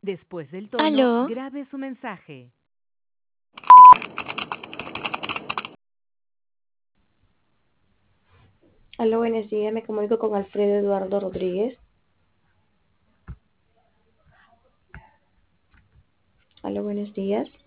Después del tono, Aló, grabe su mensaje. Aló, buenos días. Me comunico con Alfredo Eduardo Rodríguez. Aló, buenos días.